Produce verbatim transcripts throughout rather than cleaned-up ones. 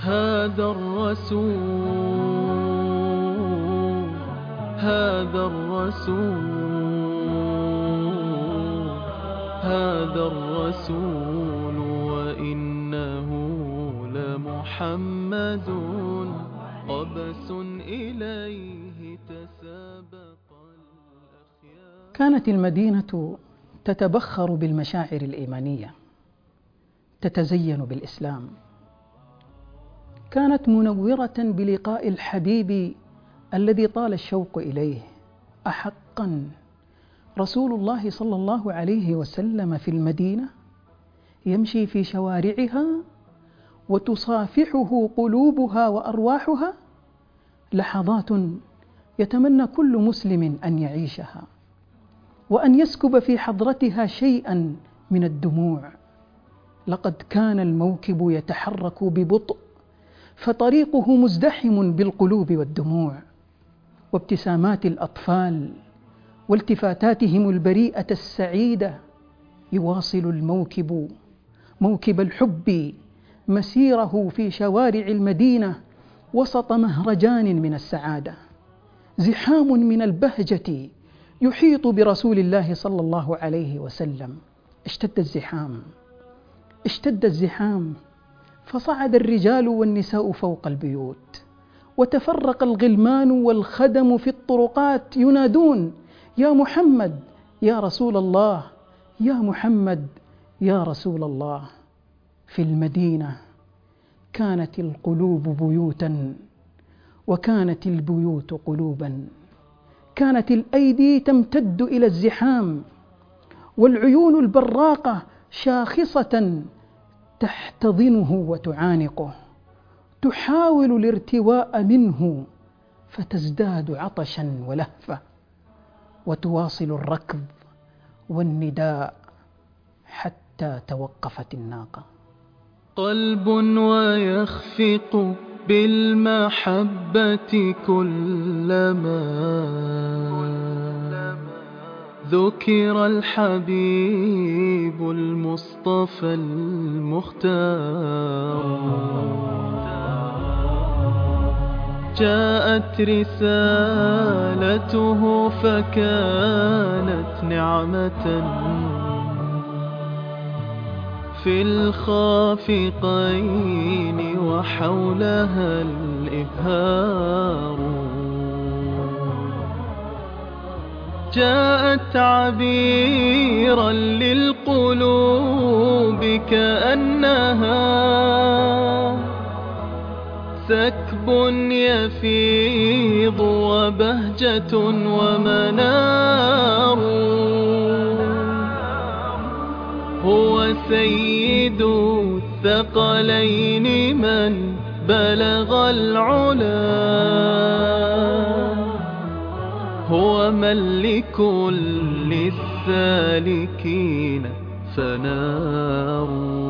هذا الرسول هذا الرسول هذا الرسول وإنه لمحمد قبس إليه تسابق الأخيار. كانت المدينة تتبخر بالمشاعر الإيمانية، تتزين بالإسلام، كانت منورة بلقاء الحبيب الذي طال الشوق إليه. أحقا رسول الله صلى الله عليه وسلم في المدينة يمشي في شوارعها وتصافحه قلوبها وأرواحها لحظات يتمنى كل مسلم أن يعيشها وأن يسكب في حضرتها شيئا من الدموع. لقد كان الموكب يتحرك ببطء فطريقه مزدحم بالقلوب والدموع، وابتسامات الأطفال والتفاتاتهم البريئة السعيدة. يواصل الموكب موكب الحب مسيره في شوارع المدينة وسط مهرجان من السعادة. زحام من البهجة يحيط برسول الله صلى الله عليه وسلم. اشتد الزحام اشتد الزحام فصعد الرجال والنساء فوق البيوت، وتفرق الغلمان والخدم في الطرقات ينادون: يا محمد يا رسول الله، يا محمد يا رسول الله. في المدينة كانت القلوب بيوتا وكانت البيوت قلوبا، كانت الأيدي تمتد إلى الزحام والعيون البراقة شاخصة تحتضنه وتعانقه، تحاول الارتواء منه فتزداد عطشا ولهفة، وتواصل الركض والنداء حتى توقفت الناقة. قلب ويخفق بالمحبة كلما ذكر الحبيب المصطفى المختار. جاءت رسالته فكانت نعمة في الخافقين وحولها الإبهار. جاءت عبيرا للقلوب كأنها سكب يفيض وبهجة ومنار. هو سيد الثقلين من بلغ العلا، هو من لكل السالكين فنار.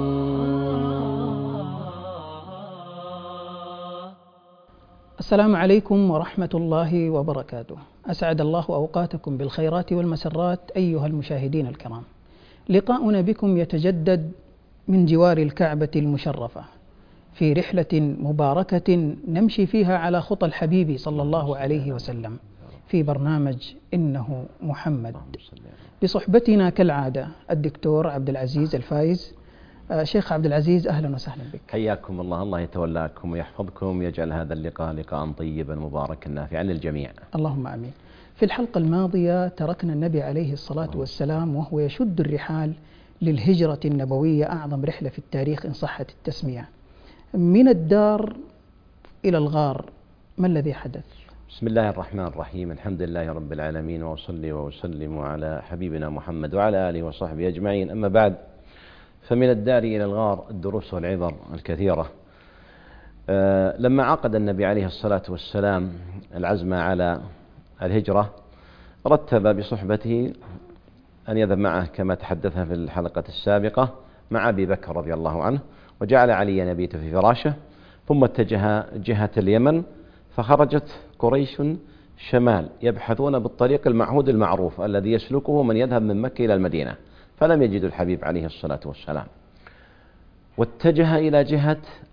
السلام عليكم ورحمة الله وبركاته. أسعد الله أوقاتكم بالخيرات والمسرات أيها المشاهدين الكرام. لقاؤنا بكم يتجدد من جوار الكعبة المشرفة في رحلة مباركة نمشي فيها على خطى الحبيب صلى الله عليه وسلم في برنامج إنه محمد، بصحبتنا كالعادة الدكتور عبد العزيز الفايز. شيخ عبد العزيز أهلا وسهلا بك. حياكم الله، الله يتولاكم ويحفظكم، يجعل هذا اللقاء لقاء طيبا مباركا نافعا للجميع. اللهم آمين. في الحلقة الماضية تركنا النبي عليه الصلاة والسلام وهو يشد الرحال للهجرة النبوية، أعظم رحلة في التاريخ إن صحت التسمية، من الدار إلى الغار. ما الذي حدث؟ بسم الله الرحمن الرحيم، الحمد لله رب العالمين، وأصلي وأسلم على حبيبنا محمد وعلى آله وصحبه أجمعين. أما بعد، فمن الدار إلى الغار الدروس والعبر الكثيرة. أه لما عقد النبي عليه الصلاة والسلام العزم على الهجرة، رتب بصحبته أن يذهب معه كما تحدثنا في الحلقة السابقة مع أبي بكر رضي الله عنه، وجعل عليا يبيت في فراشه، ثم اتجه جهة اليمن. فخرجت قريش شمال يبحثون بالطريق المعهود المعروف الذي يسلكه من يذهب من مكة إلى المدينة، فلم يجدوا الحبيب عليه الصلاة والسلام، واتجه إلى جهة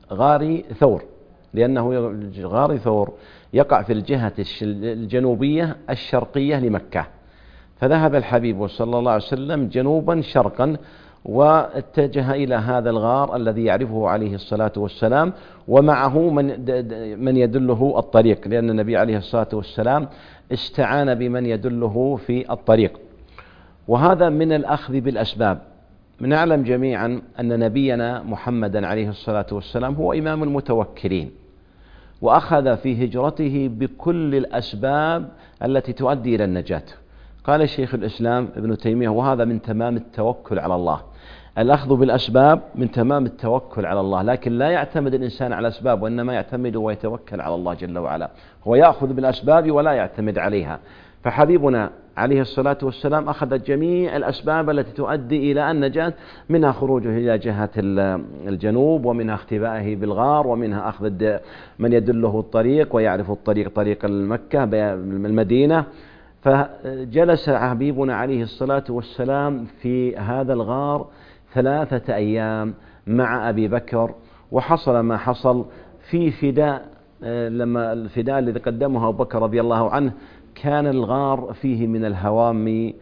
غار ثور، لأنه غار ثور يقع في الجهة الجنوبية الشرقية لمكة، فذهب الحبيب صلى الله عليه وسلم جنوبا شرقا واتجه إلى هذا الغار الذي يعرفه عليه الصلاة والسلام، ومعه من من يدله الطريق، لأن النبي عليه الصلاة والسلام استعان بمن يدله في الطريق. وهذا من الأخذ بالأسباب. نعلم جميعا أن نبينا محمدا عليه الصلاة والسلام هو إمام المتوكلين، وأخذ في هجرته بكل الأسباب التي تؤدي إلى النجاة. قال شيخ الإسلام ابن تيمية: وهذا من تمام التوكل على الله. الأخذ بالأسباب من تمام التوكل على الله، لكن لا يعتمد الإنسان على الأسباب، وإنما يعتمد ويتوكل على الله جل وعلا. هو يأخذ بالأسباب ولا يعتمد عليها. فحبيبنا عليه الصلاة والسلام أخذ جميع الأسباب التي تؤدي إلى النجاة، منها خروجه إلى جهة الجنوب، ومنها اختبائه بالغار، ومنها أخذ من يدله الطريق ويعرف الطريق طريق المكة المدينة. فجلس حبيبنا عليه الصلاة والسلام في هذا الغار ثلاثة أيام مع أبي بكر، وحصل ما حصل في فداء. لما الفداء الذي قدمه أبو بكر رضي الله عنه كان الغار فيه من الهوام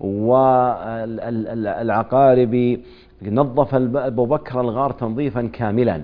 والعقارب، نظف أبو بكر الغار تنظيفا كاملا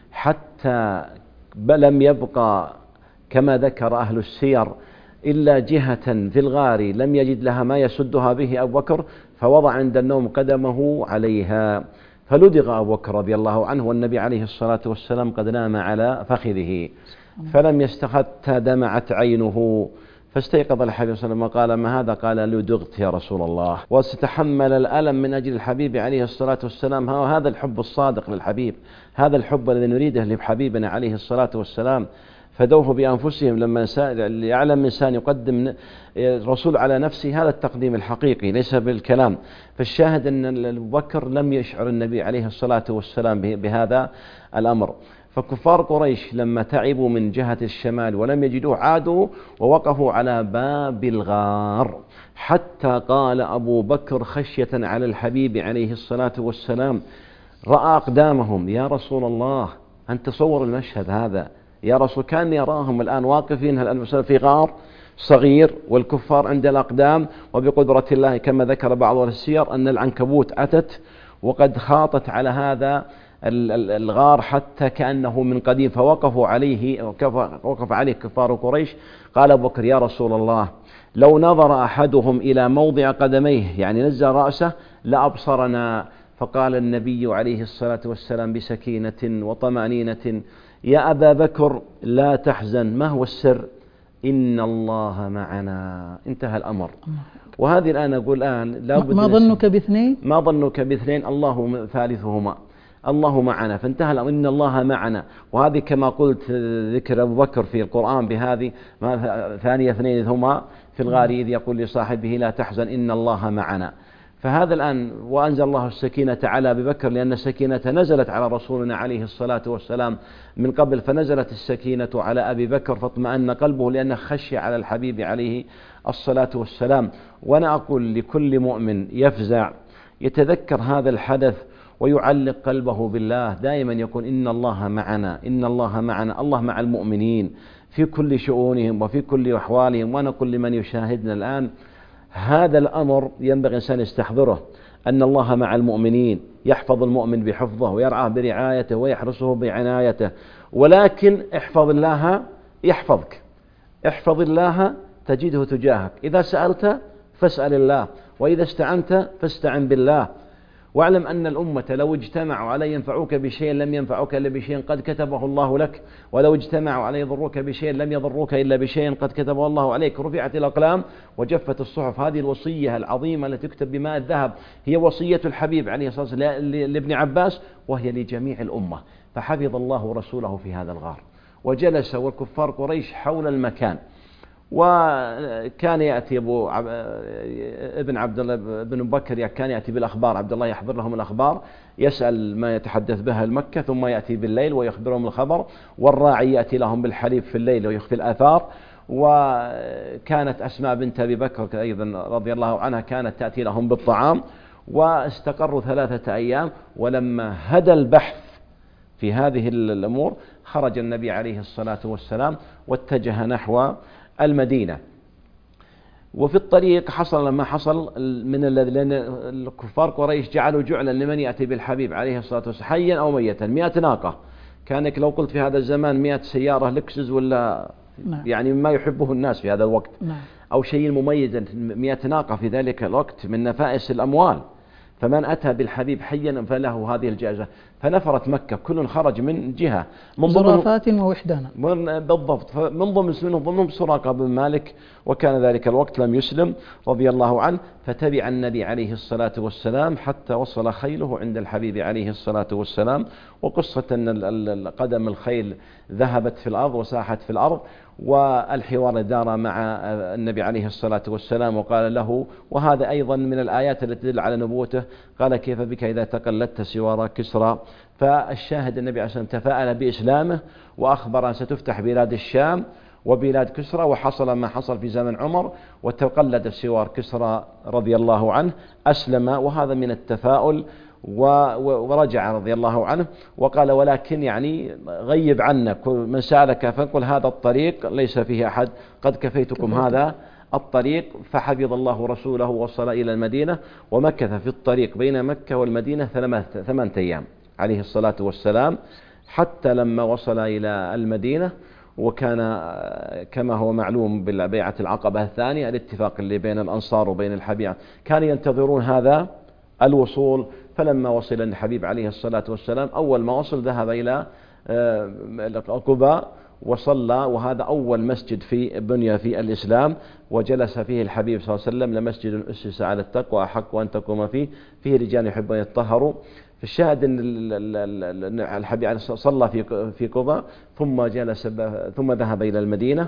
حتى لم يبقى كما ذكر أهل السير إلا جهة في الغار لم يجد لها ما يسدها به أبو بكر، فوضع عند النوم قدمه عليها، فلدغ أبو بكر رضي الله عنه، والنبي عليه الصلاة والسلام قد نام على فخذه، فلم يستخت دمعت عينه، فاستيقظ الحبيب صلى الله عليه وسلم وقال: ما هذا؟ قال: لدغت يا رسول الله. واستحمل الألم من أجل الحبيب عليه الصلاة والسلام. هذا الحب الصادق للحبيب، هذا الحب الذي نريده لحبيبنا عليه الصلاة والسلام. فدوه بأنفسهم لما يعلم إنسان يقدم الرسول على نفسه، هذا التقديم الحقيقي ليس بالكلام. فالشاهد أن أبو بكر لم يشعر النبي عليه الصلاة والسلام بهذا الأمر. فكفار قريش لما تعبوا من جهة الشمال ولم يجدوه عادوا ووقفوا على باب الغار، حتى قال أبو بكر خشية على الحبيب عليه الصلاة والسلام، رأى أقدامهم: يا رسول الله، أن تصور المشهد هذا يا رسول، كان يراهم الآن واقفين الآن في غار صغير والكفار عند الأقدام، وبقدرة الله كما ذكر بعض السير أن العنكبوت أتت وقد خاطت على هذا الغار حتى كأنه من قديم، فوقفوا عليه وقف عليه كفار قريش. قال أبو بكر: يا رسول الله، لو نظر أحدهم إلى موضع قدميه، يعني نزل رأسه، لأبصرنا. فقال النبي عليه الصلاة والسلام بسكينة وطمأنينة: يا أبا بكر لا تحزن، ما هو السر؟ إن الله معنا. انتهى الأمر. وهذه الآن أقول الآن لابد ما ظنك باثنين؟ ما ظنك باثنين الله ثالثهما، الله معنا. فانتهى الأمر، إن الله معنا. وهذه كما قلت ذكر أبو بكر في القرآن بهذه، ثانية اثنين هما في الغار إذ يقول لصاحبه لا تحزن إن الله معنا. فهذا الآن وأنزل الله السكينة على أبي بكر، لأن السكينة نزلت على رسولنا عليه الصلاة والسلام من قبل، فنزلت السكينة على أبي بكر فاطمأن قلبه، لأنه خشي على الحبيب عليه الصلاة والسلام. وأنا أقول لكل مؤمن يفزع يتذكر هذا الحدث ويعلق قلبه بالله، دائما يقول: إن الله معنا، إن الله معنا. الله مع المؤمنين في كل شؤونهم وفي كل أحوالهم. وأنا أقول لمن يشاهدنا الآن هذا الأمر ينبغي الإنسان يستحضره، أن الله مع المؤمنين، يحفظ المؤمن بحفظه ويرعاه برعايته ويحرسه بعنايته. ولكن احفظ الله يحفظك، احفظ الله تجده تجاهك. إذا سألت فاسأل الله، وإذا استعنت فاستعن بالله. واعلم أن الأمة لو اجتمعوا على ينفعوك بشيء لم ينفعوك إلا بشيء قد كتبه الله لك، ولو اجتمعوا على يضروك بشيء لم يضروك إلا بشيء قد كتبه الله عليك. رفعت الأقلام وجفت الصحف. هذه الوصية العظيمة التي تكتب بماء الذهب هي وصية الحبيب عليه الصلاة والسلام لابن عباس، وهي لجميع الأمة. فحفظ الله رسوله في هذا الغار، وجلس والكفار قريش حول المكان. وكان يأتي أبو عب... ابن عبد الله بن بكر كان يأتي بالأخبار، عبد الله يحضر لهم الأخبار، يسأل ما يتحدث بها المكة، ثم يأتي بالليل ويخبرهم الخبر، والراعي يأتي لهم بالحليب في الليل ويخفي الآثار. وكانت أسماء بنت أبي بكر أيضا رضي الله عنها كانت تأتي لهم بالطعام. واستقروا ثلاثة أيام. ولما هدى البحث في هذه الأمور خرج النبي عليه الصلاة والسلام واتجه نحو المدينة. وفي الطريق حصل ما حصل من الذي، لأن الكفار قريش جعلوا جعلا لمن يأتي بالحبيب عليه الصلاة والسلام حيا أو ميتا، مئة ناقة. كانك لو قلت في هذا الزمان مئة سيارة لكسس ولا نعم. يعني ما يحبه الناس في هذا الوقت نعم. أو شيء مميز، مئة ناقة في ذلك الوقت من نفائس الأموال، فمن أتى بالحبيب حيا فله هذه الجائزة. فنفرت مكة كل خرج من جهة، من زرافات ووحدانا بالضبط. من ضمن منهم ضمنهم سراقة بن مالك، وكان ذلك الوقت لم يسلم رضي الله عنه. فتبع النبي عليه الصلاة والسلام حتى وصل خيله عند الحبيب عليه الصلاة والسلام. وقصة أن قدم الخيل ذهبت في الأرض وساحت في الأرض، والحوار دار مع النبي عليه الصلاة والسلام وقال له، وهذا أيضا من الآيات التي تدل على نبوته، قال كيف بك إذا تقلدت سوار كسرى. فالشاهد النبي عليه الصلاة والسلام تفاءل بإسلامه وأخبر أن ستفتح بلاد الشام وبلاد كسرى، وحصل ما حصل في زمن عمر وتقلد سوار كسرى رضي الله عنه، أسلم، وهذا من التفاؤل. ورجع رضي الله عنه وقال ولكن يعني غيب عنا من سألك فنقل هذا الطريق ليس فيه أحد، قد كفيتكم هذا الطريق. فحفظ الله رسوله ووصل إلى المدينة، ومكث في الطريق بين مكة والمدينة ثمانية أيام عليه الصلاة والسلام، حتى لما وصل إلى المدينة. وكان كما هو معلوم بالبيعة العقبة الثانية الاتفاق اللي بين الأنصار وبين الحبيب، كانوا ينتظرون هذا الوصول. فلما وصل الحبيب عليه الصلاة والسلام أول ما وصل ذهب إلى قباء وصلى، وهذا أول مسجد في بني في الإسلام، وجلس فيه الحبيب صلى الله عليه وسلم لمسجد أسس على التقوى أحق أن تقوم فيه، فيه رجال يحبون يتطهروا. في الشاهد أن الحبيب صلى في في قباء ثم جلس ثم ذهب إلى المدينة.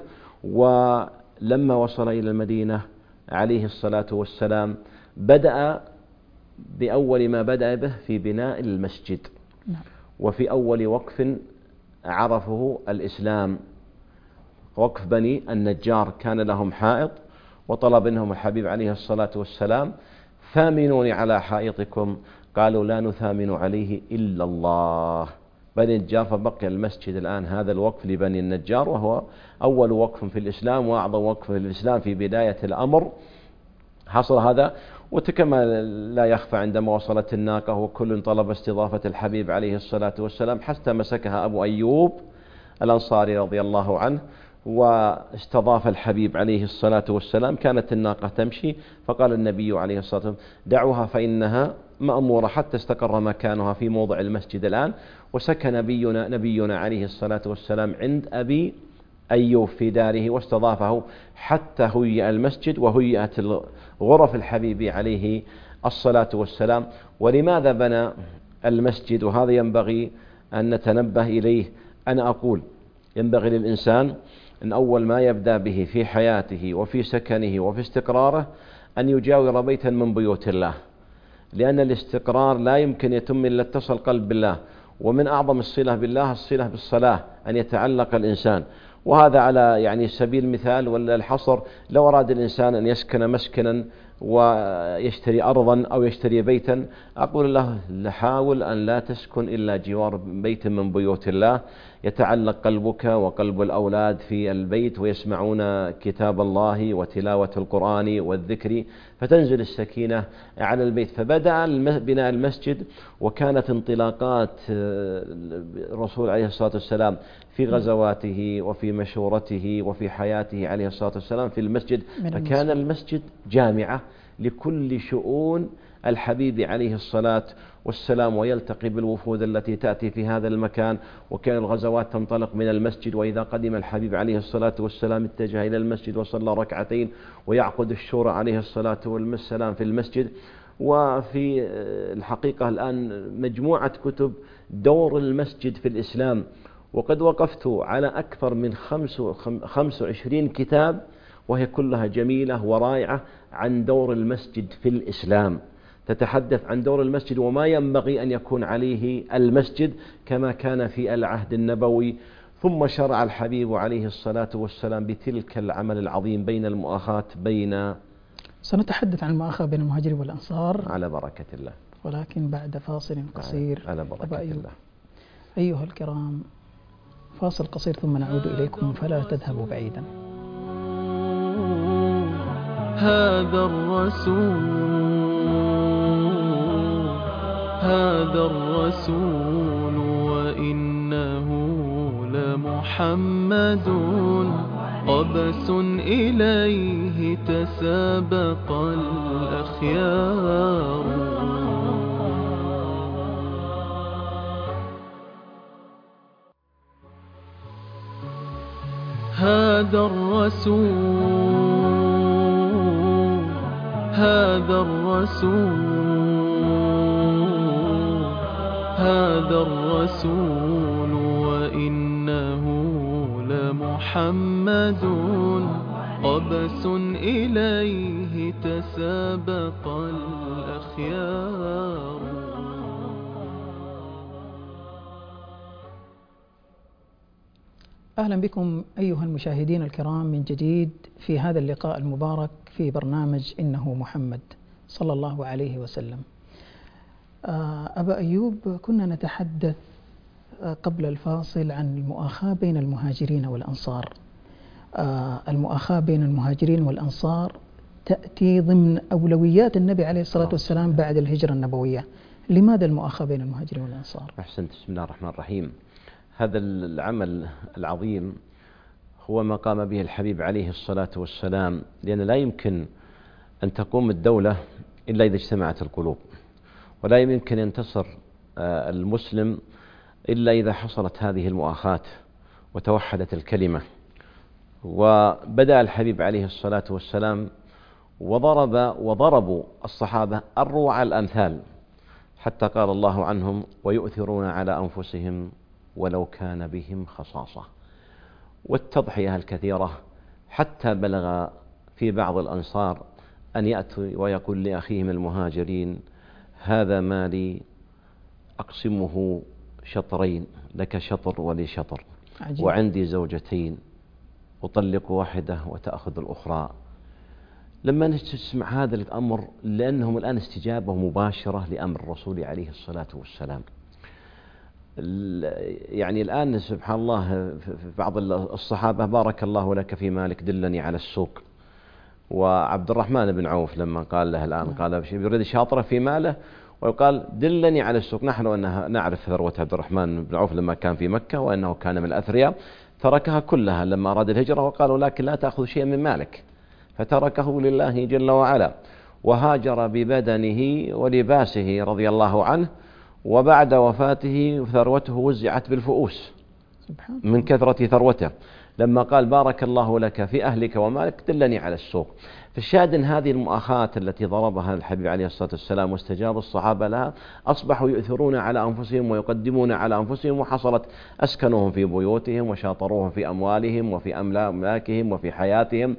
ولما وصل إلى المدينة عليه الصلاة والسلام بدأ بأول ما بدأ به في بناء المسجد، وفي أول وقف عرفه الإسلام وقف بني النجار. كان لهم حائط وطلب منهم الحبيب عليه الصلاة والسلام ثامنوني على حائطكم، قالوا لا نثامن عليه إلا الله بني النجار. فبقي المسجد الآن هذا الوقف لبني النجار، وهو أول وقف في الإسلام وأعظم وقف في الإسلام في بداية الأمر. حصل هذا، وكما لا يخفى عندما وصلت الناقة وكل طلب استضافة الحبيب عليه الصلاة والسلام حتى مسكها أبو أيوب الأنصاري رضي الله عنه واستضاف الحبيب عليه الصلاة والسلام. كانت الناقة تمشي، فقال النبي عليه الصلاة والسلام دعوها فإنها مأمورة، حتى استقر مكانها في موضع المسجد الآن. وسكن نبينا, نبينا عليه الصلاة والسلام عند أبي أيوب في داره واستضافه حتى هيئ المسجد وهيئت غرف الحبيب عليه الصلاة والسلام. ولماذا بنى المسجد؟ وهذا ينبغي أن نتنبه إليه. أنا أقول ينبغي للإنسان أن أول ما يبدأ به في حياته وفي سكنه وفي استقراره أن يجاور بيتا من بيوت الله، لأن الاستقرار لا يمكن يتم إلا اتصل قلب بالله. ومن أعظم الصلة بالله الصلة بالصلاة، أن يتعلق الإنسان. وهذا على يعني سبيل المثال ولا الحصر، لو أراد الإنسان أن يسكن مسكنا ويشتري أرضا أو يشتري بيتا، أقول له حاول أن لا تسكن إلا جوار بيت من بيوت الله يتعلق قلبك وقلب الأولاد في البيت ويسمعون كتاب الله وتلاوة القرآن والذكر، فتنزل السكينة على البيت. فبدأ بناء المسجد، وكانت انطلاقات الرسول عليه الصلاة والسلام في غزواته وفي مشورته وفي حياته عليه الصلاة والسلام في المسجد. فكان المسجد جامعة لكل شؤون الحبيب عليه الصلاة والسلام، ويلتقي بالوفود التي تأتي في هذا المكان. وكان الغزوات تنطلق من المسجد، وإذا قدم الحبيب عليه الصلاة والسلام اتجه إلى المسجد وصلى ركعتين، ويعقد الشورى عليه الصلاة والسلام في المسجد. وفي الحقيقة الآن مجموعة كتب دور المسجد في الإسلام، وقد وقفت على أكثر من خمس وعشرين كتاب، وهي كلها جميلة ورائعة عن دور المسجد في الإسلام. تتحدث عن دور المسجد وما ينبغي أن يكون عليه المسجد كما كان في العهد النبوي. ثم شرع الحبيب عليه الصلاة والسلام بتلك العمل العظيم بين المؤاخاة بين سنتحدث عن المؤاخاة بين المهاجرين والأنصار على بركة الله، ولكن بعد فاصل قصير. على بركة الله. أيها الكرام، فاصل قصير ثم نعود إليكم فلا تذهبوا بعيدا. هذا الرسول هذا الرسول وإنه لمحمد قبس إليه تسابق الأخيار. هذا الرسول هذا الرسول هذا الرسول وإنه لمحمد قبس إليه تسابق الأخيار. أهلا بكم أيها المشاهدين الكرام من جديد في هذا اللقاء المبارك في برنامج إنه محمد صلى الله عليه وسلم. أبا أيوب، كنا نتحدث قبل الفاصل عن المؤاخاة بين المهاجرين والأنصار. المؤاخاة بين المهاجرين والأنصار تأتي ضمن أولويات النبي عليه الصلاة والسلام بعد الهجرة النبوية. لماذا المؤاخاة بين المهاجرين والأنصار؟ أحسنت. بسم الله الرحمن الرحيم. هذا العمل العظيم هو ما قام به الحبيب عليه الصلاة والسلام، لأن لا يمكن أن تقوم الدولة إلا إذا اجتمعت القلوب، ولا يمكن أن ينتصر المسلم إلا إذا حصلت هذه المؤاخاة وتوحدت الكلمة. وبدأ الحبيب عليه الصلاة والسلام وضرب وضربوا الصحابة أروع الأمثال، حتى قال الله عنهم: ويؤثرون على أنفسهم ولو كان بهم خصاصة. والتضحية الكثيرة حتى بلغ في بعض الأنصار أن يأتوا ويقول لأخيهم المهاجرين: هذا مالي أقسمه شطرين، لك شطر ولي شطر، عجيب. وعندي زوجتين أطلق واحدة وتأخذ الأخرى. لما نسمع هذا الأمر، لأنهم الآن استجابة مباشرة لأمر الرسول عليه الصلاة والسلام. يعني الآن سبحان الله في بعض الصحابة: بارك الله لك في مالك دلني على السوق. وعبد الرحمن بن عوف لما قال له الآن قال يريد شاطرة في ماله ويقال دلني على السوق. نحن أنها نعرف ثروة عبد الرحمن بن عوف لما كان في مكة، وأنه كان من الأثرياء، تركها كلها لما أراد الهجرة، وقالوا: لكن لا تأخذ شيئا من مالك، فتركه لله جل وعلا، وهاجر ببدنه ولباسه رضي الله عنه. وبعد وفاته ثروته وزعت بالفؤوس من كثرة ثروته، لما قال: بارك الله لك في أهلك ومالك دلني على السوق. فالشاهد أن هذه المؤاخاة التي ضربها الحبيب عليه الصلاة والسلام واستجاب الصحابة لها، أصبحوا يؤثرون على أنفسهم ويقدمون على أنفسهم، وحصلت أسكنوهم في بيوتهم وشاطروهم في أموالهم وفي أملاكهم وفي حياتهم،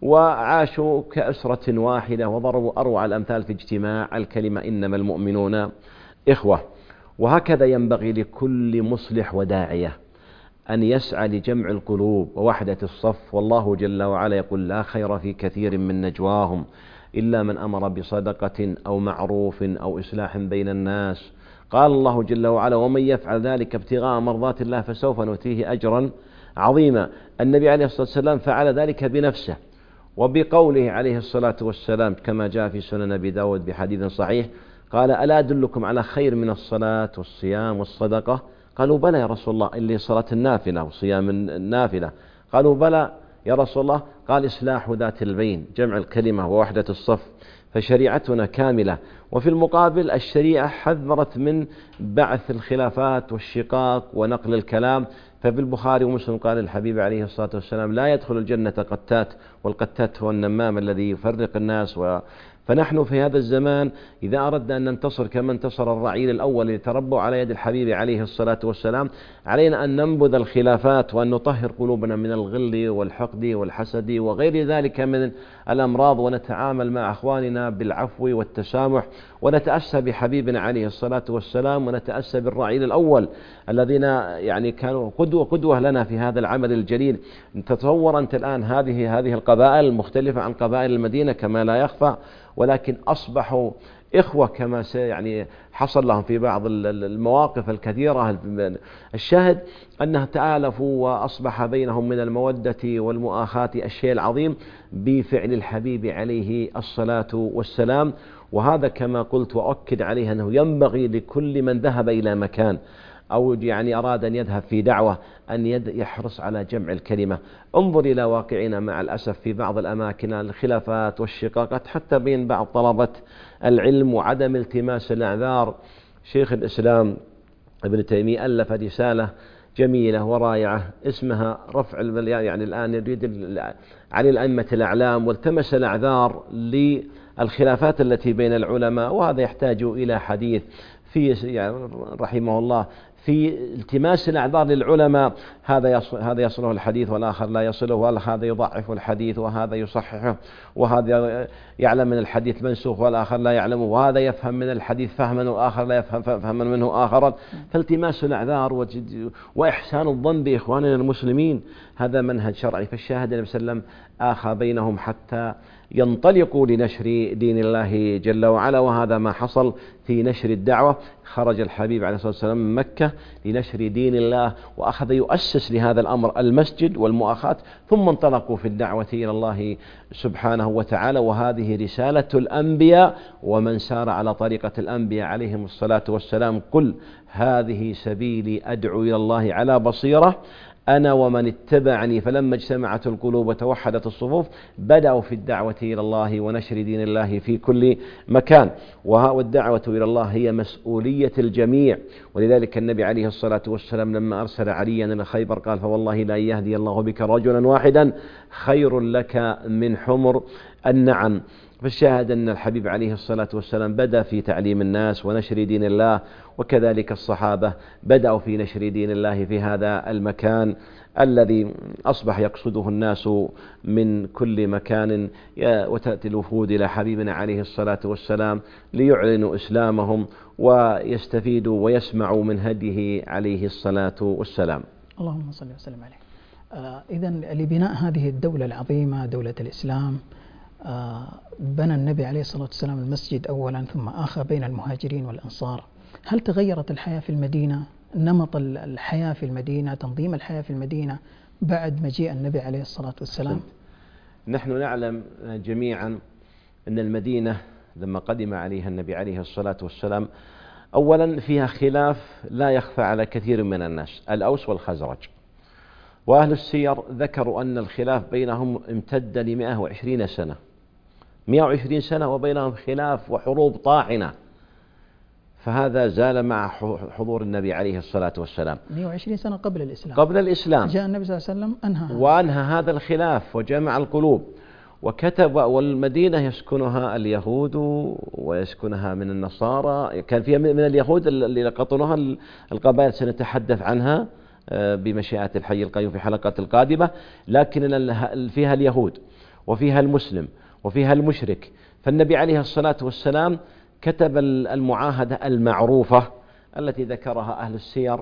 وعاشوا كأسرة واحدة وضربوا أروع الأمثال في اجتماع الكلمة: إنما المؤمنون إخوة. وهكذا ينبغي لكل مصلح وداعية أن يسعى لجمع القلوب ووحدة الصف. والله جل وعلا يقول: لا خير في كثير من نجواهم إلا من أمر بصدقة أو معروف أو إصلاح بين الناس. قال الله جل وعلا: ومن يفعل ذلك ابتغاء مرضات الله فسوف نؤتيه أجرا عظيما. النبي عليه الصلاة والسلام فعل ذلك بنفسه وبقوله عليه الصلاة والسلام، كما جاء في سنن أبي داود بحديث صحيح، قال: ألا أدلكم على خير من الصلاة والصيام والصدقة؟ قالوا: بلى يا رسول الله. اللي صلاة النافلة وصيام النافلة. قالوا: بلى يا رسول الله. قال: إصلاح ذات البين، جمع الكلمة ووحدة الصف. فشريعتنا كاملة. وفي المقابل الشريعة حذرت من بعث الخلافات والشقاق ونقل الكلام. ففي البخاري ومسلم قال الحبيب عليه الصلاة والسلام: لا يدخل الجنة قتات، والقتات هو النمام الذي يفرق الناس. و فنحن في هذا الزمان إذا أردنا أن ننتصر كما انتصر الرعيل الأول اللي تربوا على يد الحبيب عليه الصلاة والسلام، علينا أن ننبذ الخلافات وأن نطهر قلوبنا من الغل والحقد والحسد وغير ذلك من الأمراض، ونتعامل مع أخواننا بالعفو والتسامح، ونتأسى بحبيبنا عليه الصلاة والسلام، ونتأسى بالرعيل الأول الذين يعني كانوا قدوة قدوة لنا في هذا العمل الجليل. تتصور أنت الآن هذه هذه القبائل المختلفة عن قبائل المدينة كما لا يخفى، ولكن أصبحوا إخوة كما يعني حصل لهم في بعض المواقف الكثيرة. الشاهد أنها تآلفوا وأصبح بينهم من المودة والمؤاخاة الشيء العظيم بفعل الحبيب عليه الصلاة والسلام. وهذا كما قلت وأؤكد عليه أنه ينبغي لكل من ذهب إلى مكان أو يعني أراد أن يذهب في دعوة أن يحرص على جمع الكلمة. انظر إلى واقعنا مع الأسف في بعض الأماكن الخلافات والشقاقات حتى بين بعض طلبة العلم وعدم التماس الأعذار. شيخ الإسلام ابن تيمية ألف رسالة جميلة ورائعة اسمها رفع يعني الآن يريد على الأئمة الأعلام والتمس الأعذار للخلافات التي بين العلماء. وهذا يحتاج إلى حديث في يعني رحمه الله في التماس الأعذار للعلماء. هذا يصل هذا يصله الحديث والآخر لا يصله، وهذا يضعف الحديث وهذا يصححه، وهذا يعلم من الحديث منسوخ والآخر لا يعلمه، وهذا يفهم من الحديث فهما والآخر لا يفهم فهما منه آخرا. فالتماس الأعذار وإحسان الظن بإخواننا المسلمين هذا منهج شرعي. فالشاهد النبي صلى الله عليه وسلم آخى بينهم حتى ينطلقوا لنشر دين الله جل وعلا، وهذا ما حصل في نشر الدعوة. خرج الحبيب عليه الصلاة والسلام من مكة لنشر دين الله وأخذ يؤسس لهذا الأمر المسجد والمؤاخاة، ثم انطلقوا في الدعوة إلى الله سبحانه وتعالى. وهذه رسالة الأنبياء ومن سار على طريقة الأنبياء عليهم الصلاة والسلام. قل هذه سبيلي أدعو إلى الله على بصيرة أنا ومن اتبعني. فلما اجتمعت القلوب وتوحدت الصفوف بدأوا في الدعوة إلى الله ونشر دين الله في كل مكان. والدعوة إلى الله هي مسؤولية الجميع. ولذلك النبي عليه الصلاة والسلام لما أرسل عليا إلى خيبر قال فوالله لا يهدي الله بك رجلا واحدا خير لك من حمر النعم. فالشاهد أن الحبيب عليه الصلاة والسلام بدأ في تعليم الناس ونشر دين الله، وكذلك الصحابة بدأوا في نشر دين الله في هذا المكان الذي أصبح يقصده الناس من كل مكان، وتأتي الوفود إلى حبيبنا عليه الصلاة والسلام ليعلنوا إسلامهم ويستفيدوا ويسمعوا من هديه عليه الصلاة والسلام. اللهم صل وسلم عليه. آه إذن لبناء هذه الدولة العظيمة دولة الإسلام آه بنى النبي عليه الصلاة والسلام المسجد أولا، ثم آخى بين المهاجرين والأنصار. هل تغيرت الحياة في المدينة، نمط الحياة في المدينة، تنظيم الحياة في المدينة بعد مجيء النبي عليه الصلاة والسلام؟ نحن نعلم جميعا أن المدينة لما قدم عليها النبي عليه الصلاة والسلام أولا فيها خلاف لا يخفى على كثير من الناس، الأوس والخزرج. وأهل السير ذكروا أن الخلاف بينهم امتد لمئة وعشرين سنة، مئة وعشرين سنة وبينهم خلاف وحروب طاحنة. فهذا زال مع حضور النبي عليه الصلاة والسلام. مئة وعشرين سنة قبل الإسلام قبل الإسلام جاء النبي صلى الله عليه وسلم أنهى وأنهى هذا الخلاف وجمع القلوب وكتب. والمدينة يسكنها اليهود ويسكنها من النصارى، كان فيها من اليهود اللي قطنوها القبائل سنتحدث عنها بمشيئة الحي القيوم في حلقات القادمة، لكن فيها اليهود وفيها المسلم وفيها المشرك. فالنبي عليه الصلاة والسلام كتب المعاهدة المعروفة التي ذكرها أهل السير.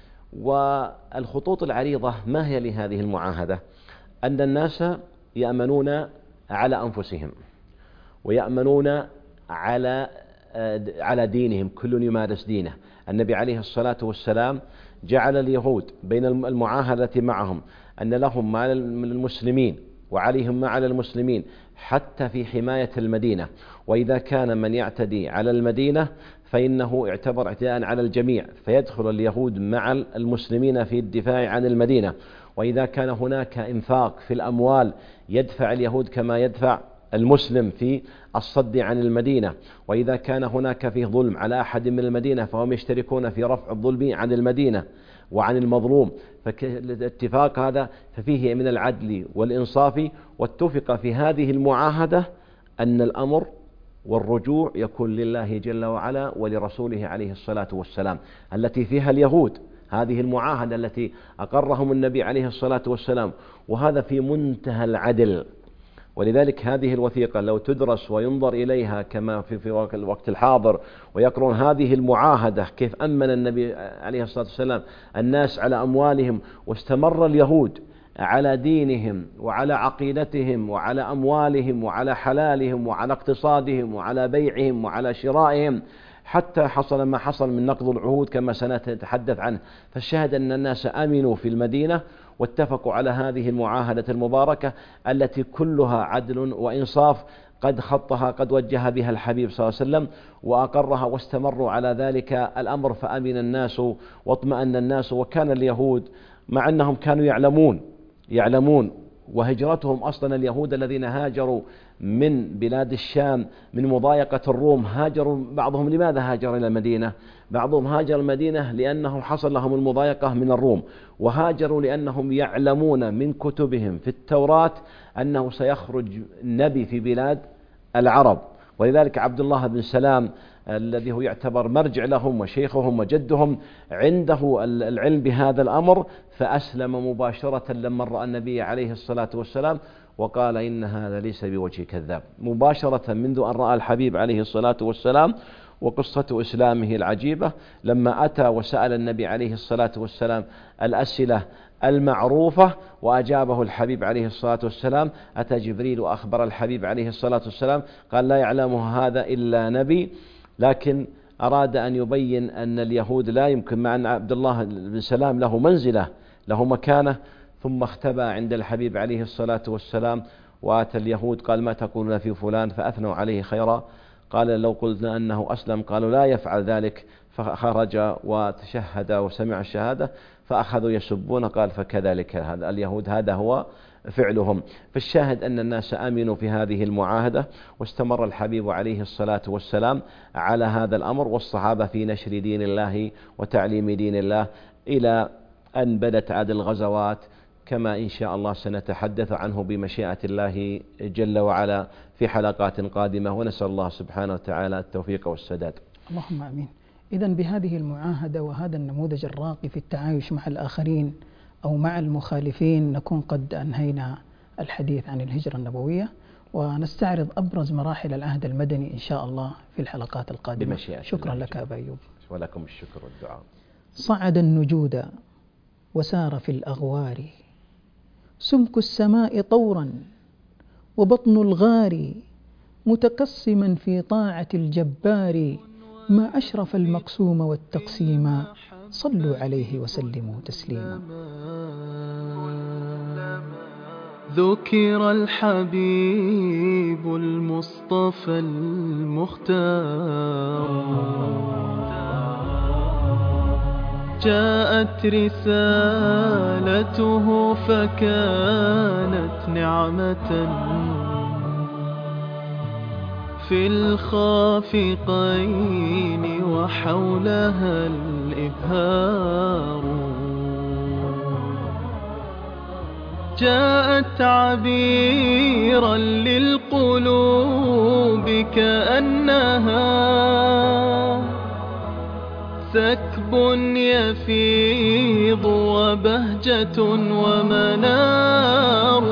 والخطوط العريضة ما هي لهذه المعاهدة؟ أن الناس يأمنون على أنفسهم ويأمنون على على دينهم، كل يمارس دينه. النبي عليه الصلاة والسلام جعل اليهود بين المعاهدة معهم أن لهم مع المسلمين وعليهم ما على المسلمين حتى في حماية المدينة، وإذا كان من يعتدي على المدينة فإنه اعتبر اعتداء على الجميع، فيدخل اليهود مع المسلمين في الدفاع عن المدينة. وإذا كان هناك إنفاق في الأموال يدفع اليهود كما يدفع المسلم في الصد عن المدينة. وإذا كان هناك فيه ظلم على أحد من المدينة فهم يشتركون في رفع الظلم عن المدينة وعن المظلوم. فالاتفاق هذا ففيه من العدل والإنصاف. واتفق في هذه المعاهدة أن الأمر والرجوع يكون لله جل وعلا ولرسوله عليه الصلاة والسلام، التي فيها اليهود هذه المعاهدة التي أقرهم النبي عليه الصلاة والسلام، وهذا في منتهى العدل. ولذلك هذه الوثيقة لو تدرس وينظر إليها كما في, في الوقت الحاضر ويقرون هذه المعاهدة كيف أمن النبي عليه الصلاة والسلام الناس على أموالهم، واستمر اليهود على دينهم وعلى عقيدتهم وعلى أموالهم وعلى حلالهم وعلى اقتصادهم وعلى بيعهم وعلى شرائهم، حتى حصل ما حصل من نقض العهود كما سنتحدث عنه. فالشاهد أن الناس أمنوا في المدينة واتفقوا على هذه المعاهدة المباركة التي كلها عدل وإنصاف، قد خطها قد وجه بها الحبيب صلى الله عليه وسلم وأقرها، واستمروا على ذلك الأمر، فأمن الناس واطمأن الناس. وكان اليهود مع أنهم كانوا يعلمون يعلمون وهجرتهم أصلا، اليهود الذين هاجروا من بلاد الشام من مضايقة الروم، هاجروا بعضهم. لماذا هاجر إلى المدينة؟ بعضهم هاجر المدينة لأنه حصل لهم المضايقة من الروم، وهاجروا لأنهم يعلمون من كتبهم في التوراة أنه سيخرج نبي في بلاد العرب. ولذلك عبد الله بن سلام الذي هو يعتبر مرجع لهم وشيخهم وجدهم عنده العلم بهذا الأمر، فأسلم مباشرة لما رأى النبي عليه الصلاة والسلام وقال إن هذا ليس بوجه كذاب، مباشرة منذ أن رأى الحبيب عليه الصلاة والسلام. وقصة إسلامه العجيبة لما أتى وسأل النبي عليه الصلاة والسلام الأسئلة المعروفة وأجابه الحبيب عليه الصلاة والسلام. أتى جبريل وأخبر الحبيب عليه الصلاة والسلام قال لا يعلمه هذا إلا نبي، لكن أراد أن يبين أن اليهود لا يمكن، مع أن عبد الله بن سلام له منزلة له مكانة، ثم اختبى عند الحبيب عليه الصلاة والسلام. وآتى اليهود قال ما تقولون في فلان؟ فأثنوا عليه خيرا. قال لو قلنا أنه أسلم قالوا لا يفعل ذلك، فخرج وتشهد وسمع الشهادة فأخذوا يسبون. قال فكذلك هذا اليهود هذا هو فعلهم. فالشاهد أن الناس آمنوا في هذه المعاهدة، واستمر الحبيب عليه الصلاة والسلام على هذا الأمر، والصحابة في نشر دين الله وتعليم دين الله إلى أن بدت عاد الغزوات، كما إن شاء الله سنتحدث عنه بمشيئة الله جل وعلا في حلقات قادمة، ونسأل الله سبحانه وتعالى التوفيق والسداد. اللهم آمين. إذن بهذه المعاهدة وهذا النموذج الراقي في التعايش مع الآخرين أو مع المخالفين نكون قد أنهينا الحديث عن الهجرة النبوية، ونستعرض أبرز مراحل العهد المدني إن شاء الله في الحلقات القادمة بمشيئة. شكرا لك أبا أيوب. ولكم الشكر والدعاء. صعد النجود وسار في الأغوار، سمك السماء طورا وبطن الغار، متقسما في طاعة الجبار، ما أشرف المقسوم والتقسيم، صلوا عليه وسلموا تسليما. ذكر الحبيب المصطفى المختار، جاءت رسالته فكانت نعمة في الخافقين وحولها الإبهار، جاءت عبيرا للقلوب كأنها سكب يفيض وبهجة ومنار،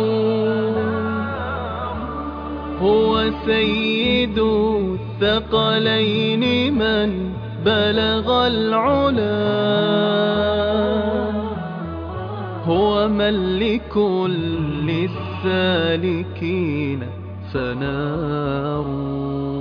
هو سيد الثقلين من بلغ العلا، هو من لكل السالكين فنار.